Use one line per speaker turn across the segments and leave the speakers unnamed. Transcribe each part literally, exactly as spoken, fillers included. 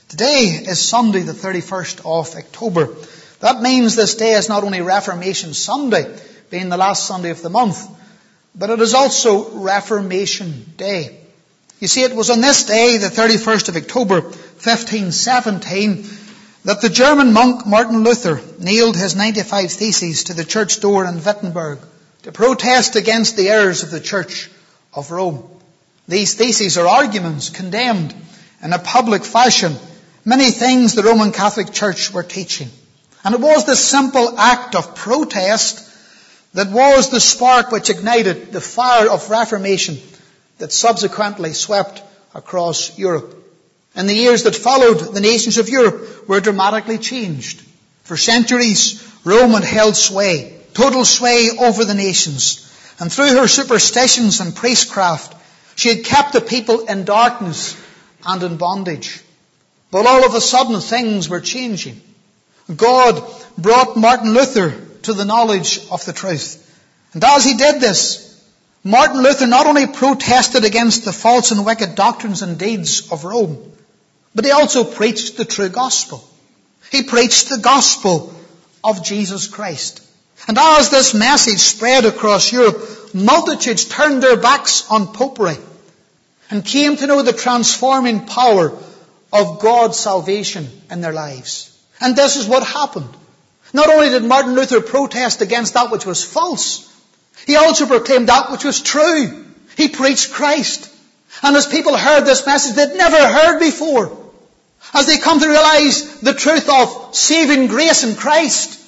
Today is Sunday, the thirty-first of October. That means this day is not only Reformation Sunday, being the last Sunday of the month, but it is also Reformation Day. You see, it was on this day, the thirty-first of October, fifteen seventeen, that the German monk Martin Luther nailed his ninety-five Theses to the church door in Wittenberg to protest against the errors of the Church of Rome. These theses are arguments condemned in a public fashion many things the Roman Catholic Church were teaching. And it was this simple act of protest that was the spark which ignited the fire of Reformation that subsequently swept across Europe. In the years that followed, the nations of Europe were dramatically changed. For centuries, Rome had held sway, total sway over the nations. And through her superstitions and priestcraft, she had kept the people in darkness and in bondage. But all of a sudden, things were changing. God brought Martin Luther to the knowledge of the truth. And as he did this, Martin Luther not only protested against the false and wicked doctrines and deeds of Rome, but he also preached the true gospel. He preached the gospel of Jesus Christ. And as this message spread across Europe, multitudes turned their backs on popery and came to know the transforming power of God's salvation in their lives. And this is what happened. Not only did Martin Luther protest against that which was false, he also proclaimed that which was true. He preached Christ. And as people heard this message they'd never heard before, as they come to realize the truth of saving grace in Christ,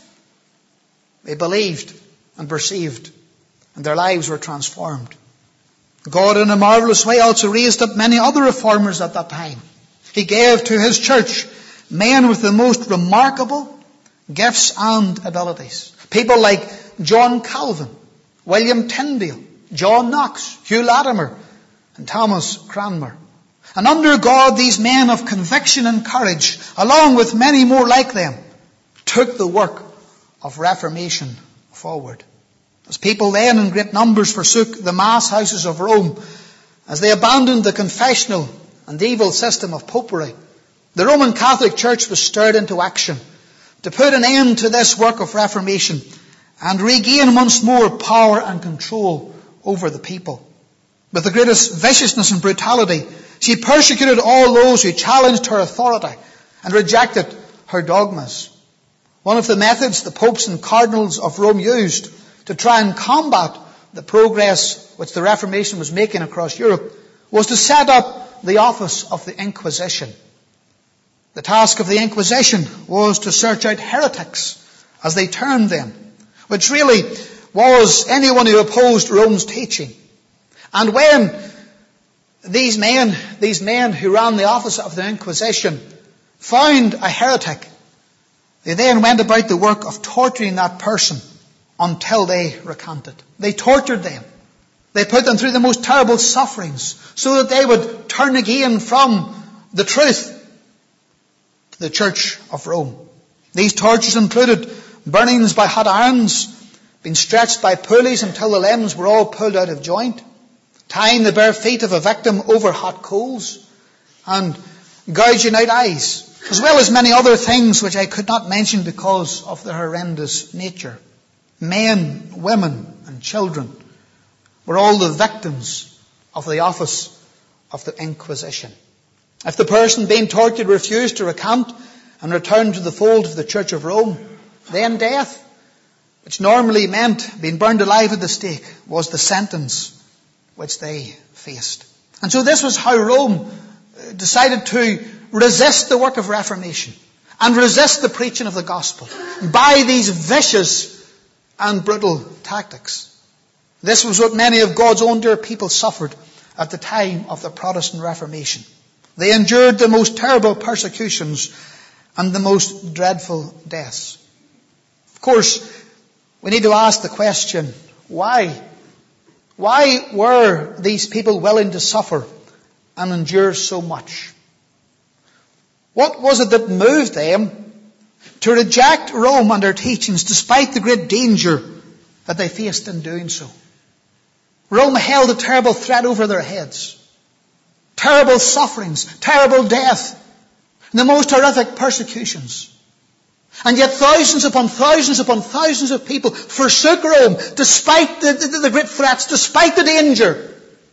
they believed and perceived, and their lives were transformed. God in a marvelous way also raised up many other reformers at that time. He gave to his church men with the most remarkable gifts and abilities. People like John Calvin, William Tyndale, John Knox, Hugh Latimer, and Thomas Cranmer. And under God, these men of conviction and courage, along with many more like them, took the work of Reformation forward. As people then in great numbers forsook the mass houses of Rome, as they abandoned the confessional and evil system of popery, the Roman Catholic Church was stirred into action to put an end to this work of Reformation and regain once more power and control over the people. With the greatest viciousness and brutality, she persecuted all those who challenged her authority and rejected her dogmas. One of the methods the popes and cardinals of Rome used to try and combat the progress which the Reformation was making across Europe was to set up the office of the Inquisition. The task of the Inquisition was to search out heretics, as they termed them, which really was anyone who opposed Rome's teaching. And when these men, these men who ran the office of the Inquisition found a heretic, they then went about the work of torturing that person until they recanted. They tortured them. They put them through the most terrible sufferings so that they would turn again from the truth to the Church of Rome. These tortures included burnings by hot irons, being stretched by pulleys until the limbs were all pulled out of joint, tying the bare feet of a victim over hot coals, and gouging out eyes, as well as many other things which I could not mention because of their horrendous nature. Men, women, and children were all the victims of the office of the Inquisition. If the person being tortured refused to recant and return to the fold of the Church of Rome, then death, which normally meant being burned alive at the stake, was the sentence which they faced. And so this was how Rome decided to resist the work of Reformation and resist the preaching of the gospel by these vicious and brutal tactics. This was what many of God's own dear people suffered at the time of the Protestant Reformation. They endured the most terrible persecutions and the most dreadful deaths. Of course, we need to ask the question, why? Why were these people willing to suffer and endure so much? What was it that moved them to reject Rome and her teachings despite the great danger that they faced in doing so? Rome held a terrible threat over their heads. Terrible sufferings, terrible death. the most horrific persecutions. And yet thousands upon thousands upon thousands of people forsook Rome despite the, the, the great threats, despite the danger.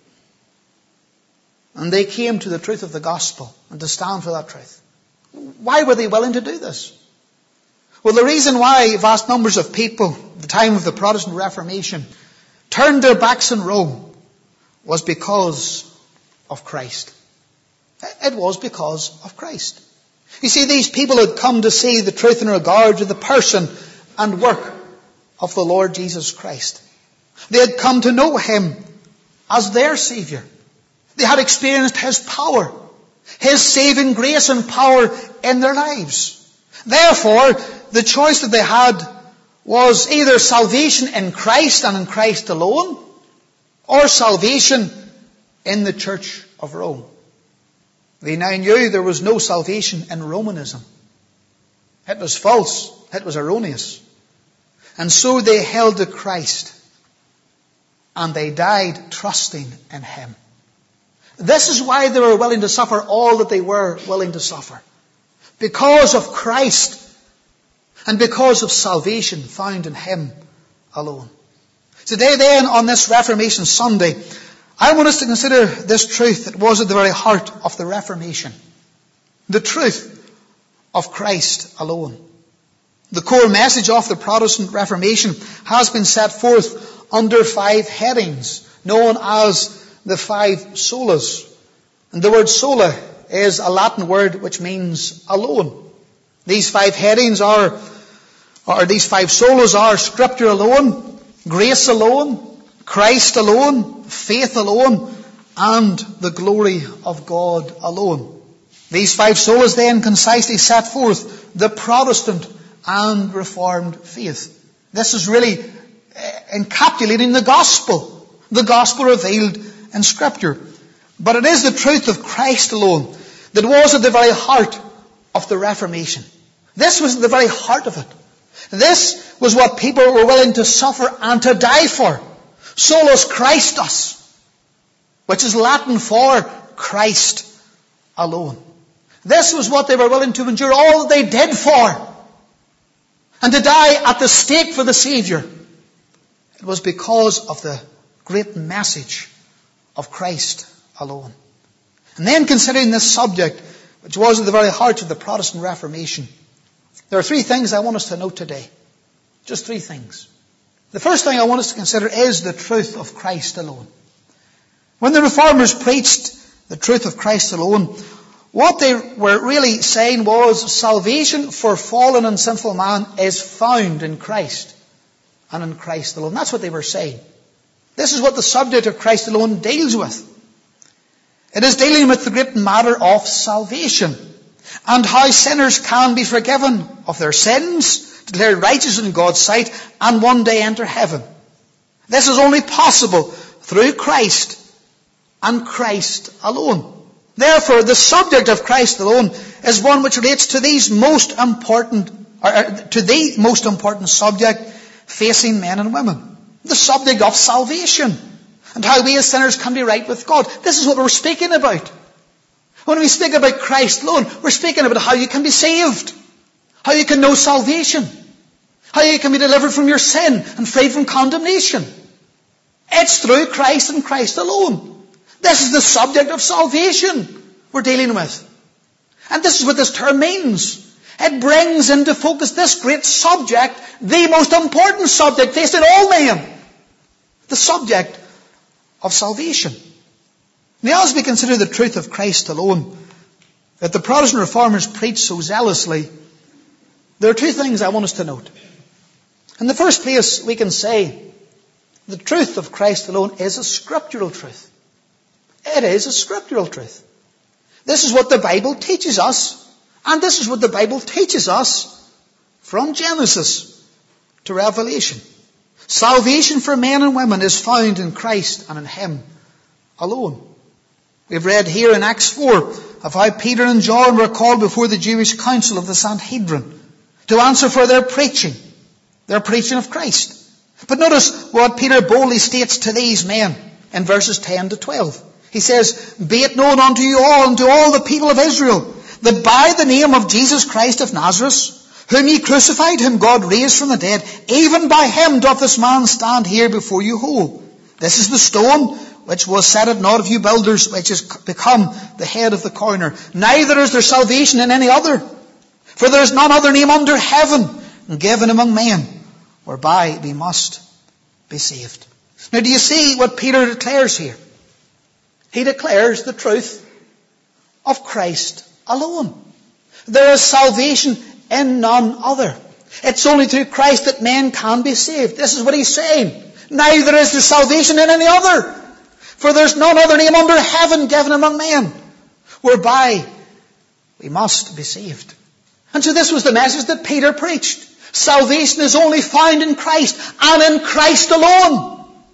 And they came to the truth of the gospel and to stand for that truth. Why were they willing to do this? Well, the reason why vast numbers of people at the time of the Protestant Reformation turned their backs on Rome was because of Christ. It was because of Christ. You see, these people had come to see the truth in regard to the person and work of the Lord Jesus Christ. They had come to know Him as their Saviour. They had experienced His power, His saving grace and power in their lives. Therefore, the choice that they had was either salvation in Christ and in Christ alone, or salvation in the Church of Rome. They now knew there was no salvation in Romanism. It was false. It was erroneous. And so they held to Christ. And they died trusting in Him. This is why they were willing to suffer all that they were willing to suffer. Because of Christ. And because of salvation found in Him alone. Today then, on this Reformation Sunday, I want us to consider this truth that was at the very heart of the Reformation. The truth of Christ alone. The core message of the Protestant Reformation has been set forth under five headings, known as the five solas. And the word sola is a Latin word which means alone. These five headings are, or these five solas are Scripture alone, grace alone, Christ alone, faith alone, and the glory of God alone. These five solas then concisely set forth the Protestant and Reformed faith. This is really encapsulating the gospel, the gospel revealed in Scripture. But it is the truth of Christ alone that was at the very heart of the Reformation. This was at the very heart of it. This was what people were willing to suffer and to die for. Solus Christus, which is Latin for Christ alone. This was what they were willing to endure all that they did for. And to die at the stake for the Saviour. It was because of the great message of Christ alone. And then considering this subject, which was at the very heart of the Protestant Reformation, there are three things I want us to note today. Just three things. The first thing I want us to consider is the truth of Christ alone. When the Reformers preached the truth of Christ alone, what they were really saying was salvation for fallen and sinful man is found in Christ and in Christ alone. That's what they were saying. This is what the subject of Christ alone deals with. It is dealing with the great matter of salvation and how sinners can be forgiven of their sins, declared righteous in God's sight, and one day enter heaven. This is only possible through Christ and Christ alone. Therefore, the subject of Christ alone is one which relates to these most important, or to the most important subject facing men and women. The subject of salvation and how we as sinners can be right with God. This is what we're speaking about. When we speak about Christ alone, we're speaking about how you can be saved. How you can know salvation. How you can be delivered from your sin and freed from condemnation. It's through Christ and Christ alone. This is the subject of salvation we're dealing with. And this is what this term means. It brings into focus this great subject, the most important subject facing all men. The subject of salvation. Now, as we consider the truth of Christ alone, that the Protestant Reformers preach so zealously, there are two things I want us to note. In the first place, we can say the truth of Christ alone is a scriptural truth. It is a scriptural truth. This is what the Bible teaches us, and this is what the Bible teaches us from Genesis to Revelation. Salvation for men and women is found in Christ and in Him alone. We've read here in Acts four of how Peter and John were called before the Jewish council of the Sanhedrin to answer for their preaching, their preaching of Christ. But notice what Peter boldly states to these men in verses ten to twelve. He says, "Be it known unto you all and to all the people of Israel, that by the name of Jesus Christ of Nazareth, whom ye crucified, whom God raised from the dead, even by him doth this man stand here before you whole. This is the stone which was set at naught of you builders, which has become the head of the corner. Neither is there salvation in any other, for there is none other name under heaven given among men, whereby we must be saved. Now, do you see what Peter declares here? He declares the truth of Christ alone. There is salvation in none other. It's only through Christ that men can be saved. This is what he's saying. Neither is there salvation in any other, for there's none other name under heaven given among men, whereby we must be saved. And so this was the message that Peter preached. Salvation is only found in Christ, and in Christ alone.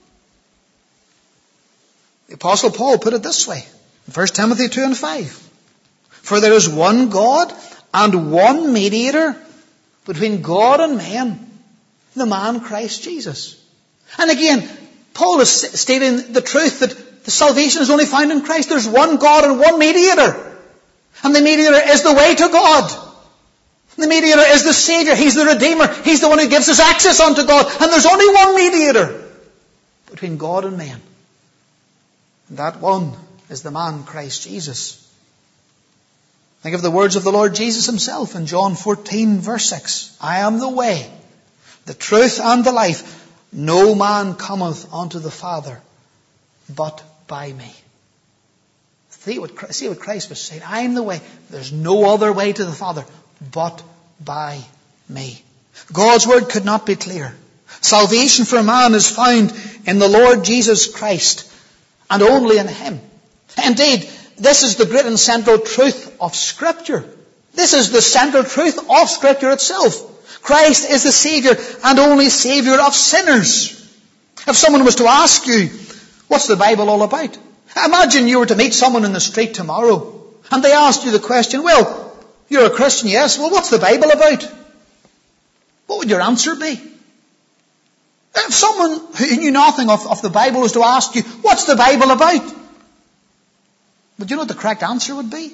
The Apostle Paul put it this way, in First Timothy two and five. For there is one God and one mediator between God and man, the man Christ Jesus. And again, Paul is stating the truth that the salvation is only found in Christ. There's one God and one mediator. And the mediator is the way to God. The mediator is the Savior. He's the Redeemer. He's the one who gives us access unto God. And there's only one mediator between God and man. And that one is the man Christ Jesus. Think of the words of the Lord Jesus himself in John fourteen verse six. I am the way, the truth and the life. No man cometh unto the Father but by me. See what, see what Christ was saying. I am the way. There's no other way to the Father but by me. God's word could not be clearer. Salvation for man is found in the Lord Jesus Christ, and only in him. Indeed, this is the great and central truth of Scripture. This is the central truth of Scripture itself. Christ is the Savior and only Savior of sinners. If someone was to ask you, what's the Bible all about? Imagine you were to meet someone in the street tomorrow, and they asked you the question, well, you're a Christian, yes, well, what's the Bible about? What would your answer be? If someone who knew nothing of, of the Bible was to ask you, what's the Bible about? Would you know what the correct answer would be?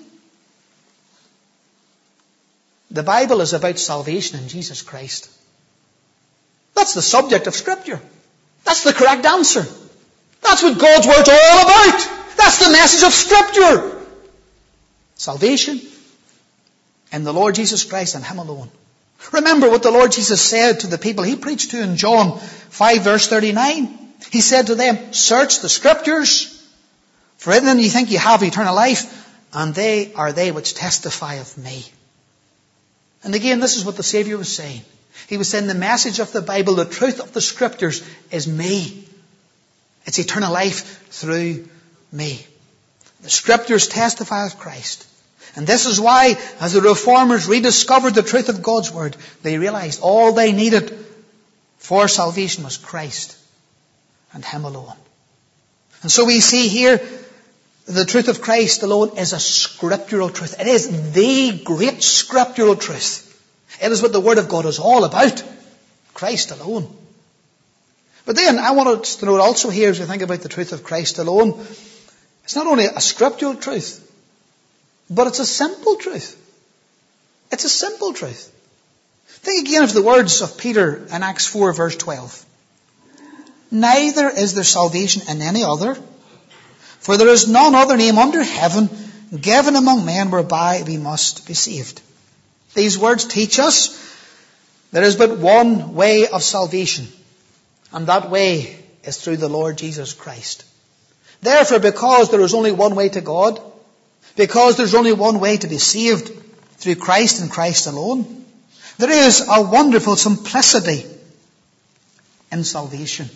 The Bible is about salvation in Jesus Christ. That's the subject of Scripture. That's the correct answer. That's what God's Word's all about. That's the message of Scripture. Salvation in the Lord Jesus Christ and him alone. Remember what the Lord Jesus said to the people he preached to in John five verse thirty-nine. He said to them, search the Scriptures, for in them you think you have eternal life, and they are they which testify of me. And again, this is what the Savior was saying. He was saying the message of the Bible, the truth of the Scriptures is me. It's eternal life through me. The Scriptures testify of Christ. And this is why, as the Reformers rediscovered the truth of God's Word, they realized all they needed for salvation was Christ and him alone. And so we see here the truth of Christ alone is a scriptural truth. It is the great scriptural truth. It is what the Word of God is all about. Christ alone. But then I want us to note also here, as we think about the truth of Christ alone, it's not only a scriptural truth, but it's a simple truth. It's a simple truth. Think again of the words of Peter in Acts four verse twelve. Neither is there salvation in any other, for there is none other name under heaven given among men whereby we must be saved. These words teach us there is but one way of salvation, and that way is through the Lord Jesus Christ. Therefore, because there is only one way to God, because there's only one way to be saved through Christ and Christ alone, there is a wonderful simplicity in salvation.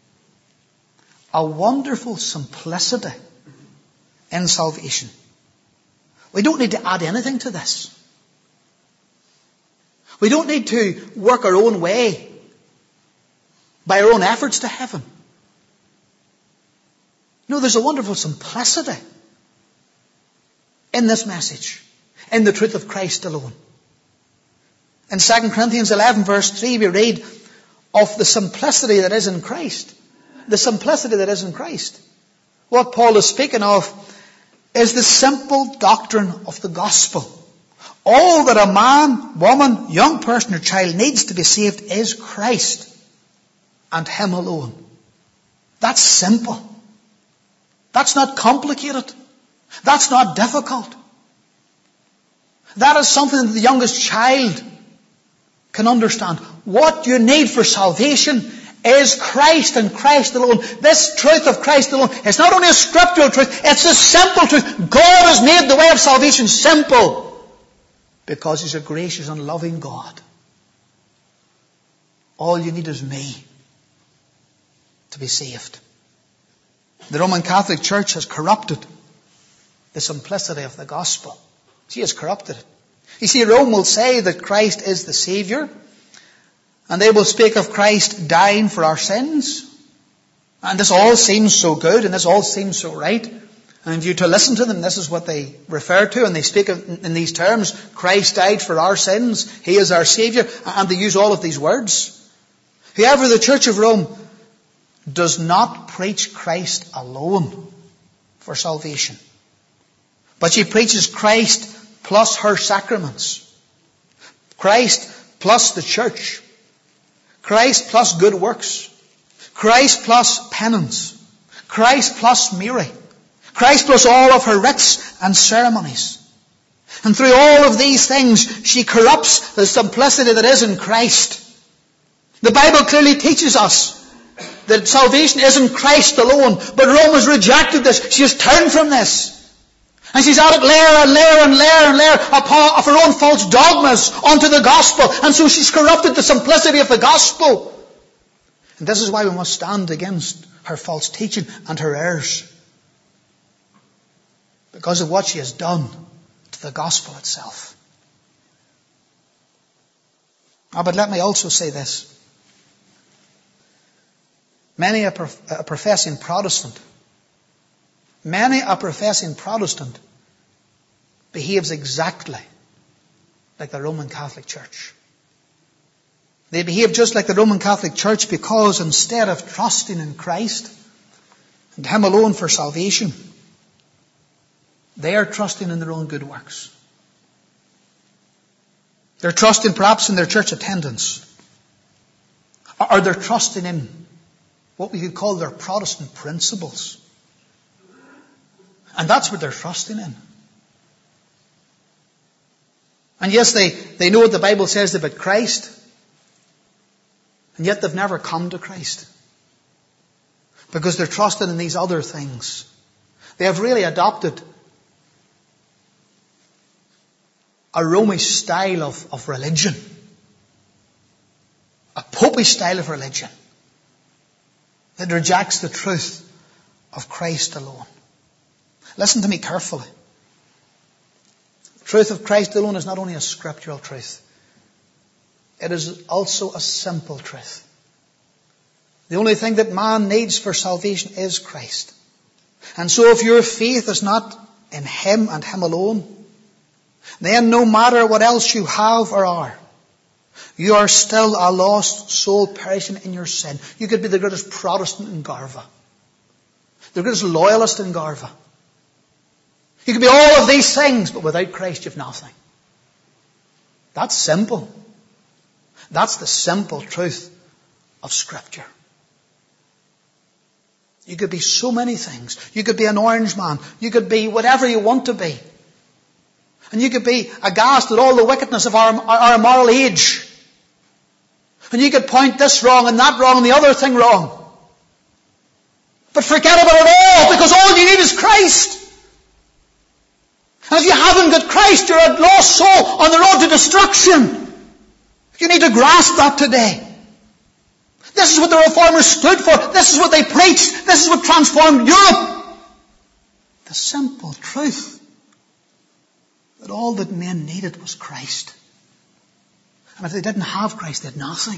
A wonderful simplicity in salvation. We don't need to add anything to this. We don't need to work our own way by our own efforts to heaven. No, there's a wonderful simplicity in this message, in the truth of Christ alone. In Second Corinthians eleven verse three we read of the simplicity that is in Christ. The simplicity that is in Christ. What Paul is speaking of is the simple doctrine of the gospel. All that a man, woman, young person or child needs to be saved is Christ and Him alone. That's simple. That's not complicated. That's not difficult. That is something that the youngest child can understand. What you need for salvation is Christ and Christ alone. This truth of Christ alone is not only a scriptural truth, it's a simple truth. God has made the way of salvation simple because He's a gracious and loving God. All you need is me to be saved. The Roman Catholic Church has corrupted the simplicity of the gospel. She has corrupted it. You see, Rome will say that Christ is the Savior, and they will speak of Christ dying for our sins. And this all seems so good, and this all seems so right. And if you to listen to them, this is what they refer to, and they speak of, in these terms: Christ died for our sins, He is our Savior, and they use all of these words. However, the Church of Rome does not preach Christ alone for salvation, but she preaches Christ plus her sacraments, Christ plus the church, Christ plus good works, Christ plus penance, Christ plus Mary, Christ plus all of her rites and ceremonies. And through all of these things, she corrupts the simplicity that is in Christ. The Bible clearly teaches us that salvation isn't Christ alone, but Rome has rejected this. She has turned from this. And she's added layer and layer and layer and layer of her own false dogmas onto the gospel. And so she's corrupted the simplicity of the gospel. And this is why we must stand against her false teaching and her errors, because of what she has done to the gospel itself. Ah, but let me also say this. Many a, prof- a professing Protestant, many a professing Protestant behaves exactly like the Roman Catholic Church. They behave just like the Roman Catholic Church because instead of trusting in Christ and Him alone for salvation, they are trusting in their own good works. They're trusting perhaps in their church attendance, or they're trusting in what we could call their Protestant principles. And that's what they're trusting in. And yes, they, they know what the Bible says about Christ, and yet they've never come to Christ, because they're trusting in these other things. They have really adopted a Romish style of, of religion, a popish style of religion that rejects the truth of Christ alone. Listen to me carefully. The truth of Christ alone is not only a scriptural truth, it is also a simple truth. The only thing that man needs for salvation is Christ. And so if your faith is not in Him and Him alone, then no matter what else you have or are, you are still a lost soul perishing in your sin. You could be the greatest Protestant in Garva, the greatest loyalist in Garva. You could be all of these things, but without Christ you've nothing. That's simple. That's the simple truth of Scripture. You could be so many things. You could be an orange man. You could be whatever you want to be. And you could be aghast at all the wickedness of our, our moral age. And you could point this wrong and that wrong and the other thing wrong. But forget about it all, because all you need is Christ. And if you haven't got Christ, you're a lost soul on the road to destruction. You need to grasp that today. This is what the Reformers stood for. This is what they preached. This is what transformed Europe. The simple truth that all that men needed was Christ. And if they didn't have Christ, they had nothing.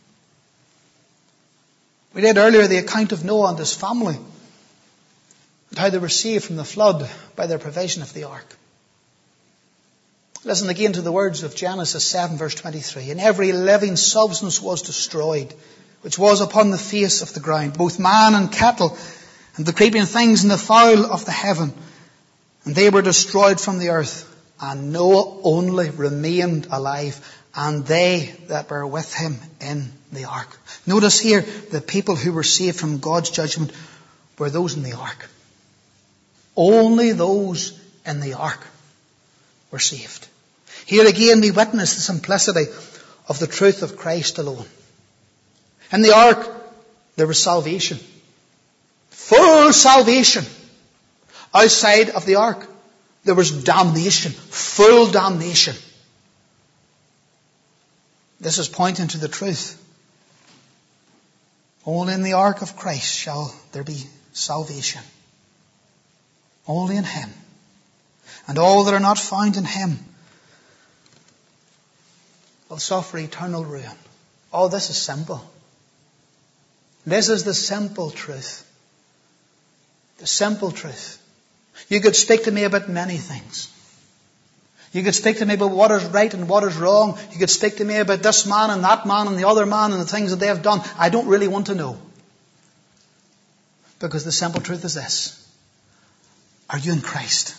We read earlier the account of Noah and his family, and how they were saved from the flood by their provision of the ark. Listen again to the words of Genesis seven verse twenty-three. And every living substance was destroyed, which was upon the face of the ground, both man and cattle, and the creeping things and the fowl of the heaven. And they were destroyed from the earth. and Noah only remained alive, and they that were with him in the ark. Notice here, the people who were saved from God's judgment were those in the ark. Only those in the ark were saved. Here again we witness the simplicity of the truth of Christ alone. In the ark there was salvation. Full salvation. Outside of the ark there was damnation. Full damnation. This is pointing to the truth. Only in the ark of Christ shall there be salvation. Only in him. And all that are not found in him will suffer eternal ruin. Oh, this is simple. This is the simple truth. The simple truth. You could speak to me about many things. You could speak to me about what is right and what is wrong. You could speak to me about this man and that man and the other man and the things that they have done. I don't really want to know. Because the simple truth is this. Are you in Christ?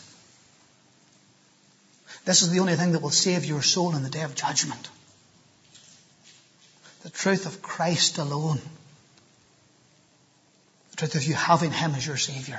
This is the only thing that will save your soul in the day of judgment. The truth of Christ alone. The truth of you having him as your Saviour.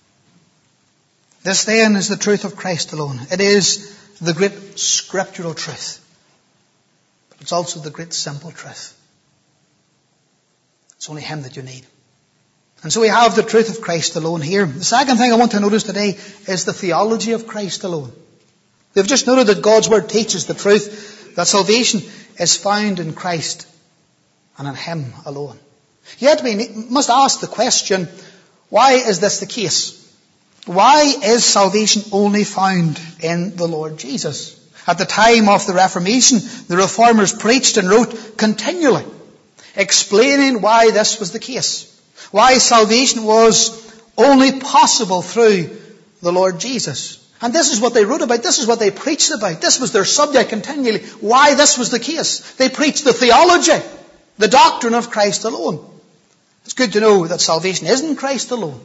This then is the truth of Christ alone. It is the great scriptural truth. But it's also the great simple truth. It's only him that you need. And so we have the truth of Christ alone here. The second thing I want to notice today is the theology of Christ alone. We've just noted that God's Word teaches the truth that salvation is found in Christ and in him alone. Yet we must ask the question, why is this the case? Why is salvation only found in the Lord Jesus? At the time of the Reformation, the Reformers preached and wrote continually, explaining why this was the case. Why salvation was only possible through the Lord Jesus. And this is what they wrote about. This is what they preached about. This was their subject continually. Why this was the case. They preached the theology, the doctrine of Christ alone. It's good to know that salvation isn't Christ alone.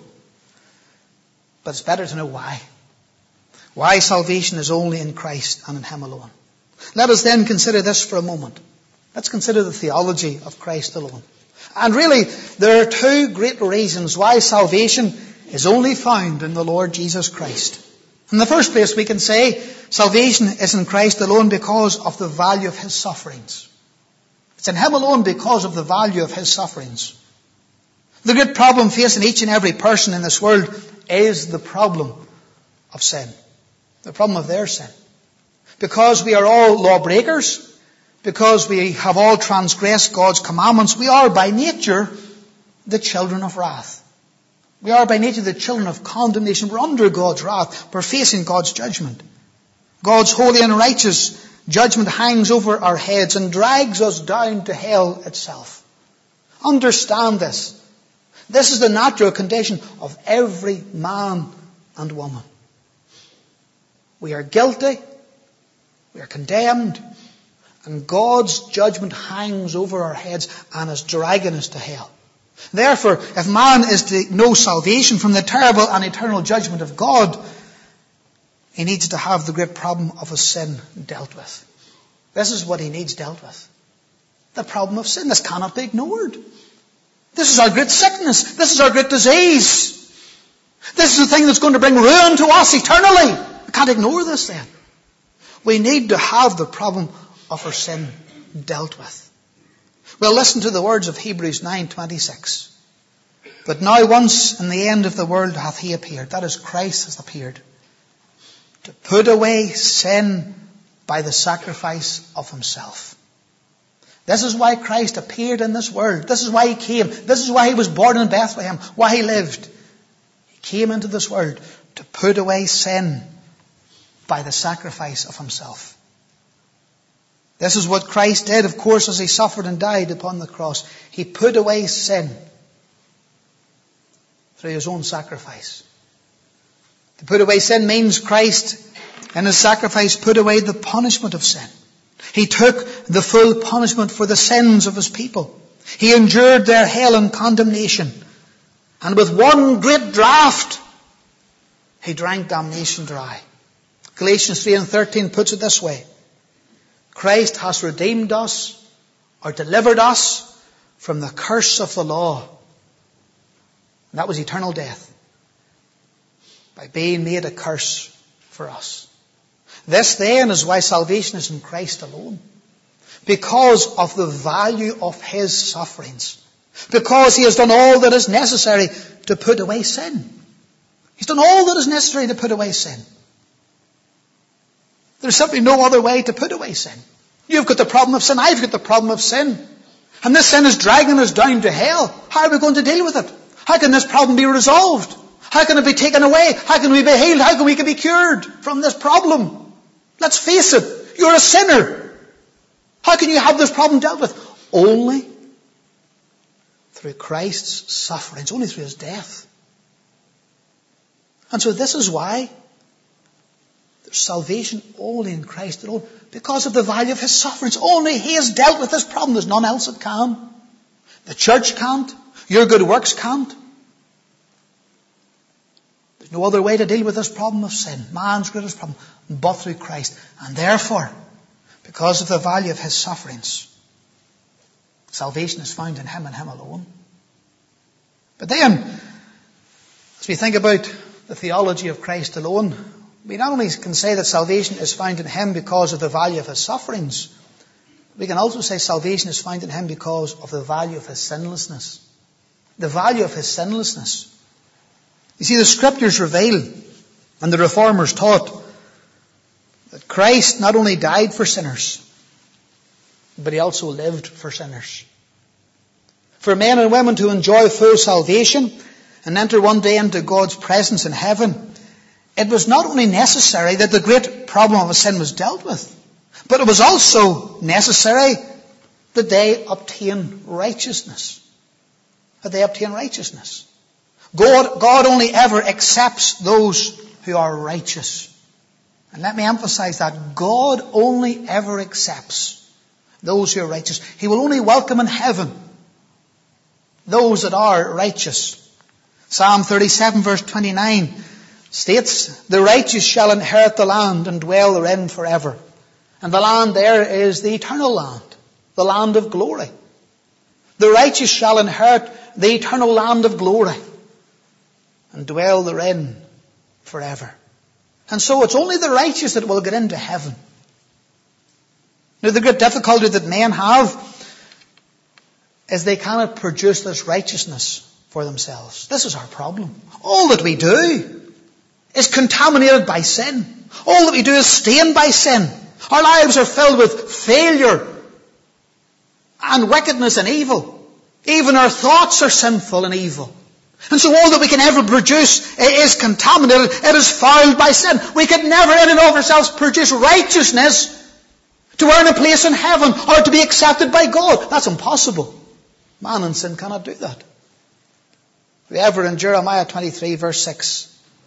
But it's better to know why. Why salvation is only in Christ and in him alone. Let us then consider this for a moment. Let's consider the theology of Christ alone. And really, there are two great reasons why salvation is only found in the Lord Jesus Christ. In the first place, we can say salvation is in Christ alone because of the value of his sufferings. It's in him alone because of the value of his sufferings. The great problem facing each and every person in this world is the problem of sin. The problem of their sin. Because we are all lawbreakers, because we have all transgressed God's commandments, we are by nature the children of wrath. We are by nature the children of condemnation. We're under God's wrath. We're facing God's judgment. God's holy and righteous judgment hangs over our heads and drags us down to hell itself. Understand this. This is the natural condition of every man and woman. We are guilty. We are condemned. And God's judgment hangs over our heads and is dragging us to hell. Therefore, if man is to know salvation from the terrible and eternal judgment of God, he needs to have the great problem of his sin dealt with. This is what he needs dealt with. The problem of sin. This cannot be ignored. This is our great sickness. This is our great disease. This is the thing that's going to bring ruin to us eternally. We can't ignore this then. We need to have the problem of our sin dealt with. Well, listen to the words of Hebrews nine twenty-six. But now once in the end of the world hath he appeared. That is, Christ has appeared. To put away sin by the sacrifice of himself. This is why Christ appeared in this world. This is why he came. This is why he was born in Bethlehem. Why he lived. He came into this world to put away sin by the sacrifice of himself. This is what Christ did, of course, as he suffered and died upon the cross. He put away sin through his own sacrifice. To put away sin means Christ in his sacrifice put away the punishment of sin. He took the full punishment for the sins of his people. He endured their hell and condemnation. And with one great draught, he drank damnation dry. Galatians three and thirteen puts it this way. Christ has redeemed us, or delivered us, from the curse of the law. And that was eternal death, by being made a curse for us. This then is why salvation is in Christ alone. Because of the value of His sufferings. Because He has done all that is necessary to put away sin. He's done all that is necessary to put away sin. There's simply no other way to put away sin. You've got the problem of sin. I've got the problem of sin. And this sin is dragging us down to hell. How are we going to deal with it? How can this problem be resolved? How can it be taken away? How can we be healed? How can we be cured from this problem? Let's face it. You're a sinner. How can you have this problem dealt with? Only through Christ's sufferings. Only through His death. And so this is why there's salvation only in Christ alone. Because of the value of His sufferings. Only He has dealt with this problem. There's none else that can. The church can't. Your good works can't. There's no other way to deal with this problem of sin. Man's greatest problem. But through Christ. And therefore, because of the value of His sufferings, salvation is found in Him and Him alone. But then, as we think about the theology of Christ alone, we not only can say that salvation is found in Him because of the value of His sufferings, we can also say salvation is found in Him because of the value of His sinlessness. The value of His sinlessness. You see, the Scriptures reveal, and the Reformers taught, that Christ not only died for sinners, but He also lived for sinners. For men and women to enjoy full salvation and enter one day into God's presence in heaven, it was not only necessary that the great problem of sin was dealt with, but it was also necessary that they obtain righteousness. That they obtain righteousness. God, God only ever accepts those who are righteous. And let me emphasize that. God only ever accepts those who are righteous. He will only welcome in heaven those that are righteous. Psalm thirty-seven verse twenty-nine states, "The righteous shall inherit the land and dwell therein forever." And the land there is the eternal land, the land of glory. The righteous shall inherit the eternal land of glory and dwell therein forever. And so it's only the righteous that will get into heaven. Now, the great difficulty that men have is they cannot produce this righteousness for themselves. This is our problem. All that we do is contaminated by sin. All that we do is stained by sin. Our lives are filled with failure and wickedness and evil. Even our thoughts are sinful and evil. And so all that we can ever produce is contaminated. It is fouled by sin. We could never in and of ourselves produce righteousness to earn a place in heaven or to be accepted by God. That's impossible. Man in sin cannot do that. We ever in Jeremiah twenty-three verse six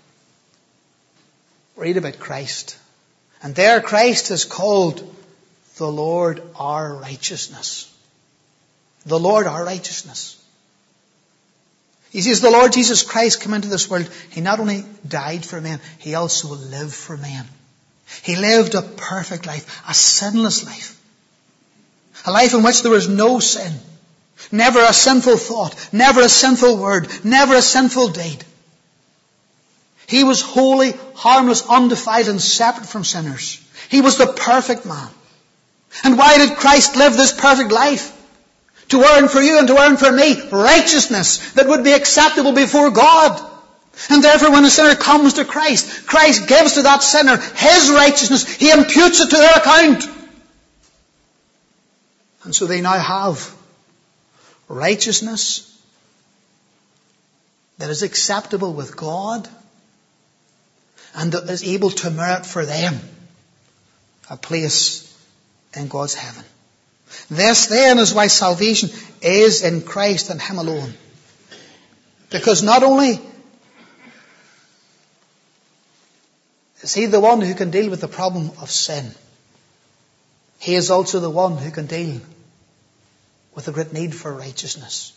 read about Christ. And there Christ is called the Lord our righteousness. The Lord our righteousness. He says the Lord Jesus Christ came into this world. He not only died for men, He also lived for men. He lived a perfect life, a sinless life. A life in which there was no sin. Never a sinful thought, never a sinful word, never a sinful deed. He was holy, harmless, undefiled, and separate from sinners. He was the perfect man. And why did Christ live this perfect life? To earn for you and to earn for me righteousness that would be acceptable before God. And therefore when a sinner comes to Christ, Christ gives to that sinner His righteousness. He imputes it to their account. And so they now have righteousness that is acceptable with God and that is able to merit for them a place in God's heaven. This then is why salvation is in Christ and Him alone. Because not only is He the one who can deal with the problem of sin, He is also the one who can deal with the great need for righteousness.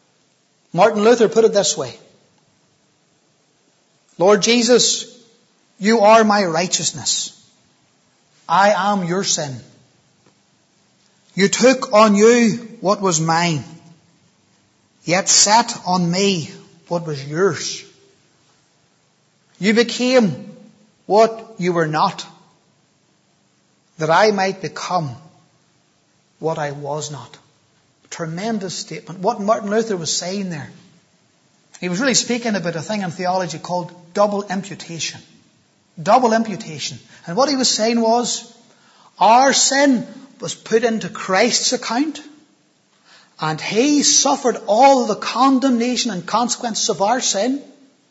Martin Luther put it this way. Lord Jesus, You are my righteousness. I am your sin. You took on you what was mine, yet set on me what was yours. You became what you were not, that I might become what I was not. Tremendous statement. What Martin Luther was saying there. He was really speaking about a thing in theology called double imputation. Double imputation. And what he was saying was, our sin was put into Christ's account, and he suffered all the condemnation and consequences of our sin,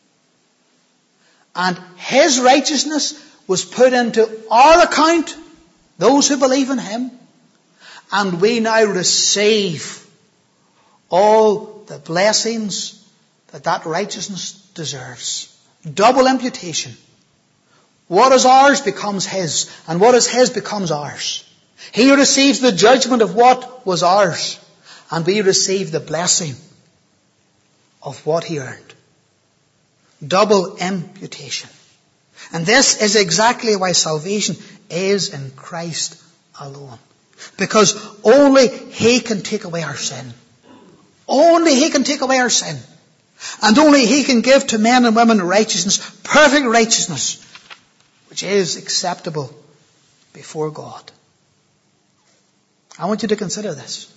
and his righteousness was put into our account, those who believe in him, and we now receive all the blessings that that righteousness deserves. Double imputation. What is ours becomes his, and what is his becomes ours. He receives the judgment of what was ours, and we receive the blessing of what he earned. Double imputation. And this is exactly why salvation is in Christ alone. Because only he can take away our sin. Only he can take away our sin. And only he can give to men and women righteousness, perfect righteousness, which is acceptable before God. I want you to consider this.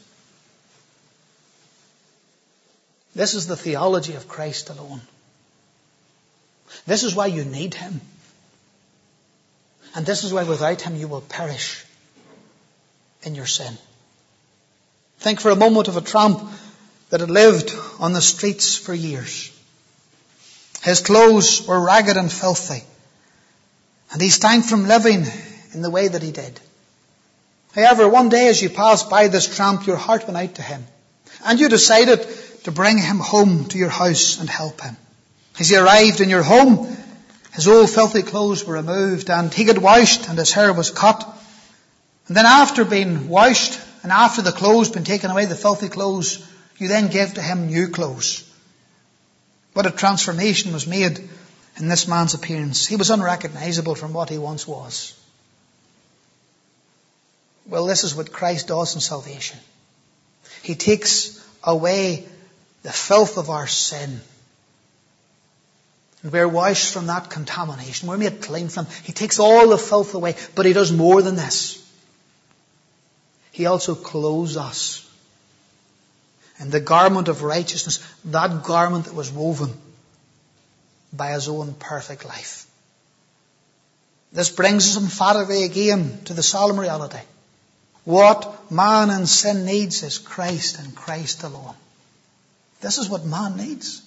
This is the theology of Christ alone. This is why you need him. And this is why without him you will perish in your sin. Think for a moment of a tramp that had lived on the streets for years. His clothes were ragged and filthy, and he stank from living in the way that he did. However, one day as you passed by this tramp, your heart went out to him, and you decided to bring him home to your house and help him. As he arrived in your home, his old filthy clothes were removed, and he got washed, and his hair was cut. And then after being washed, and after the clothes been taken away, the filthy clothes, you then gave to him new clothes. What a transformation was made in this man's appearance. He was unrecognizable from what he once was. Well, this is what Christ does in salvation. He takes away the filth of our sin. And we're washed from that contamination. We're made clean from him. He takes all the filth away, but he does more than this. He also clothes us in the garment of righteousness, that garment that was woven by his own perfect life. This brings us emphatically again to the solemn reality. What man in sin needs is Christ and Christ alone. This is what man needs.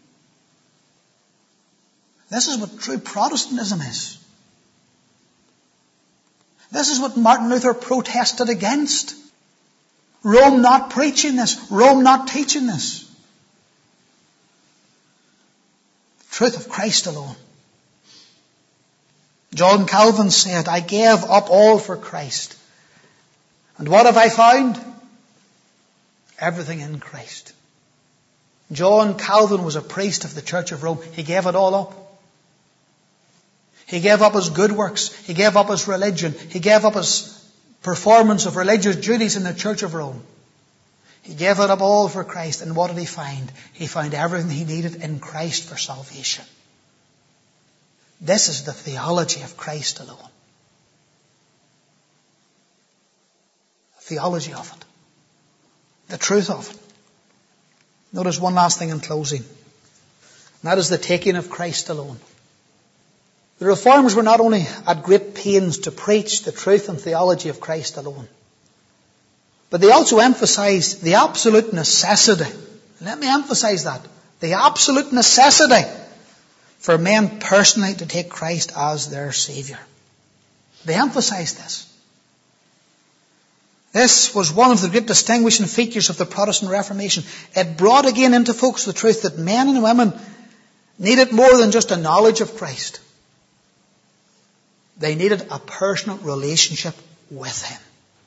This is what true Protestantism is. This is what Martin Luther protested against. Rome not preaching this. Rome not teaching this. The truth of Christ alone. John Calvin said, I gave up all for Christ. And what have I found? Everything in Christ. John Calvin was a priest of the Church of Rome. He gave it all up. He gave up his good works. He gave up his religion. He gave up his performance of religious duties in the Church of Rome. He gave it up all for Christ. And what did he find? He found everything he needed in Christ for salvation. This is the theology of Christ alone. The theology of it. The truth of it. Notice one last thing in closing. And that is the taking of Christ alone. The Reformers were not only at great pains to preach the truth and theology of Christ alone, but they also emphasized the absolute necessity. Let me emphasize that. The absolute necessity for men personally to take Christ as their Savior. They emphasized this. This was one of the great distinguishing features of the Protestant Reformation. It brought again into focus the truth that men and women needed more than just a knowledge of Christ. They needed a personal relationship with him.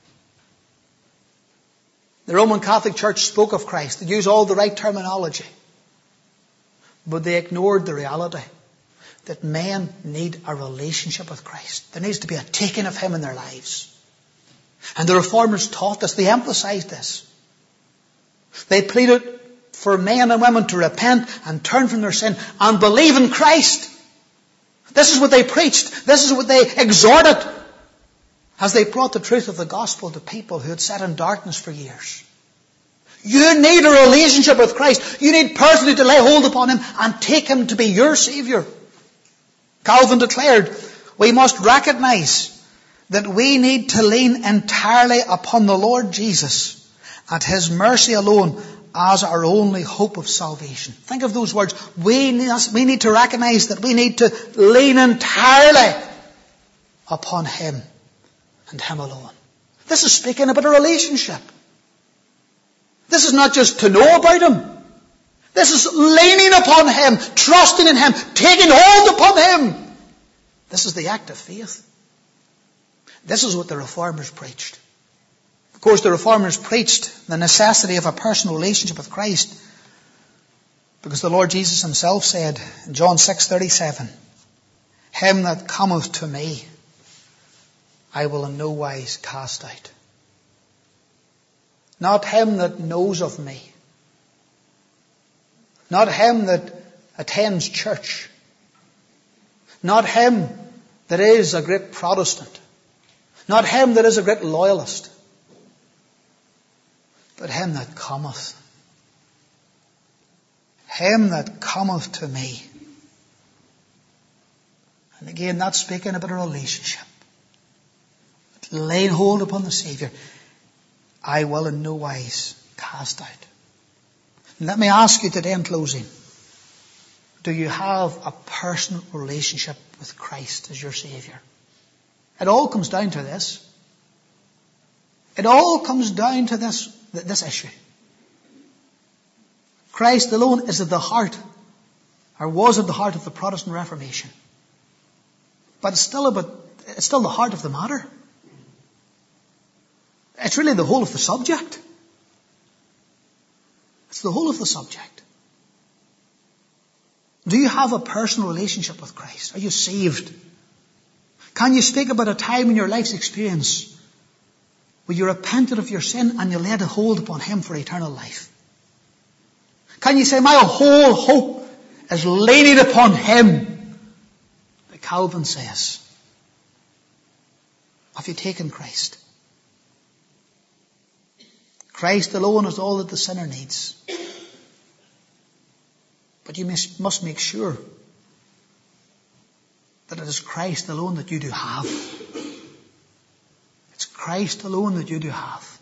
The Roman Catholic Church spoke of Christ. They used all the right terminology. But they ignored the reality. that men need a relationship with Christ. There needs to be a taking of Him in their lives. And the Reformers taught this. They emphasized this. They pleaded for men and women to repent and turn from their sin and believe in Christ. This is what they preached. This is what they exhorted as they brought the truth of the gospel to people who had sat in darkness for years. You need a relationship with Christ. You need personally to lay hold upon Him and take Him to be your Savior. Calvin declared, we must recognize that we need to lean entirely upon the Lord Jesus and His mercy alone as our only hope of salvation. Think of those words. We need, we need to recognize that we need to lean entirely upon Him and Him alone. This is speaking about a relationship. This is not just to know about Him. This is leaning upon Him, trusting in Him, taking hold upon Him. This is the act of faith. This is what the Reformers preached. Of course, the Reformers preached the necessity of a personal relationship with Christ because the Lord Jesus Himself said in John six thirty-seven, Him that cometh to me, I will in no wise cast out. Not him that knows of me. Not him that attends church. Not him that is a great Protestant. Not him that is a great loyalist. But him that cometh. Him that cometh to me. And again, that's speaking about a relationship. Laying hold upon the Saviour. I will in no wise cast out. And let me ask you today in closing. Do you have a personal relationship with Christ as your Saviour? It all comes down to this. It all comes down to this, this issue. Christ alone is at the heart, or was at the heart of the Protestant Reformation. But it's still about, it's still the heart of the matter. It's really the whole of the subject. It's the whole of the subject. Do you have a personal relationship with Christ? Are you saved? Can you speak about a time in your life's experience where you repented of your sin and you laid a hold upon Him for eternal life? Can you say, my whole hope is leaning upon Him? But Calvin says, have you taken Christ? Christ alone is all that the sinner needs. But you must make sure that it is Christ alone that you do have. It's Christ alone that you do have.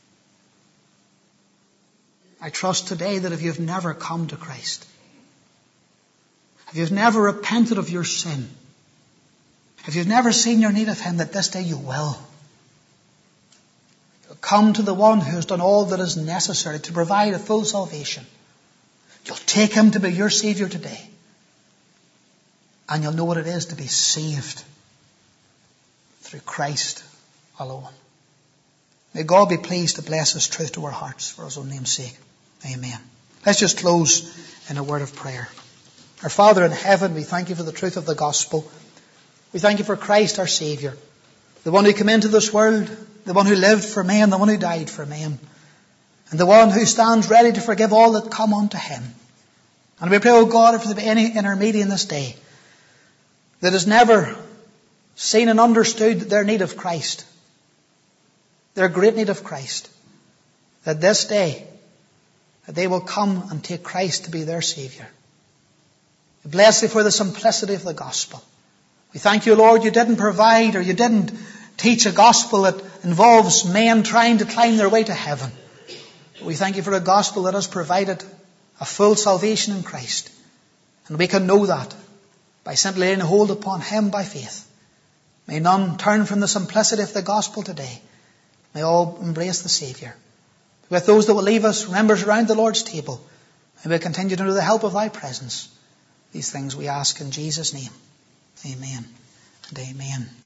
I trust today that if you've never come to Christ, if you've never repented of your sin, if you've never seen your need of Him, that this day you will. You'll come to the one who has done all that is necessary to provide a full salvation. You'll take Him to be your Saviour today. And you'll know what it is to be saved through Christ alone. May God be pleased to bless His truth to our hearts for His own name's sake. Amen. Let's just close in a word of prayer. Our Father in heaven, we thank You for the truth of the gospel. We thank You for Christ our Saviour, the one who came into this world, the one who lived for men, the one who died for men, and the one who stands ready to forgive all that come unto Him. And we pray, O God, if there be any intermediate this day that has never seen and understood their need of Christ, their great need of Christ, that this day that they will come and take Christ to be their Saviour. We bless Thee for the simplicity of the gospel. We thank You, Lord, You didn't provide or You didn't teach a gospel that involves men trying to climb their way to heaven. We thank You for a gospel that has provided a full salvation in Christ. And we can know that by simply laying hold upon Him by faith. May none turn from the simplicity of the gospel today. May all embrace the Saviour. With those that will leave us, members around the Lord's table, may we continue to know the help of Thy presence. These things we ask in Jesus' name. Amen and amen.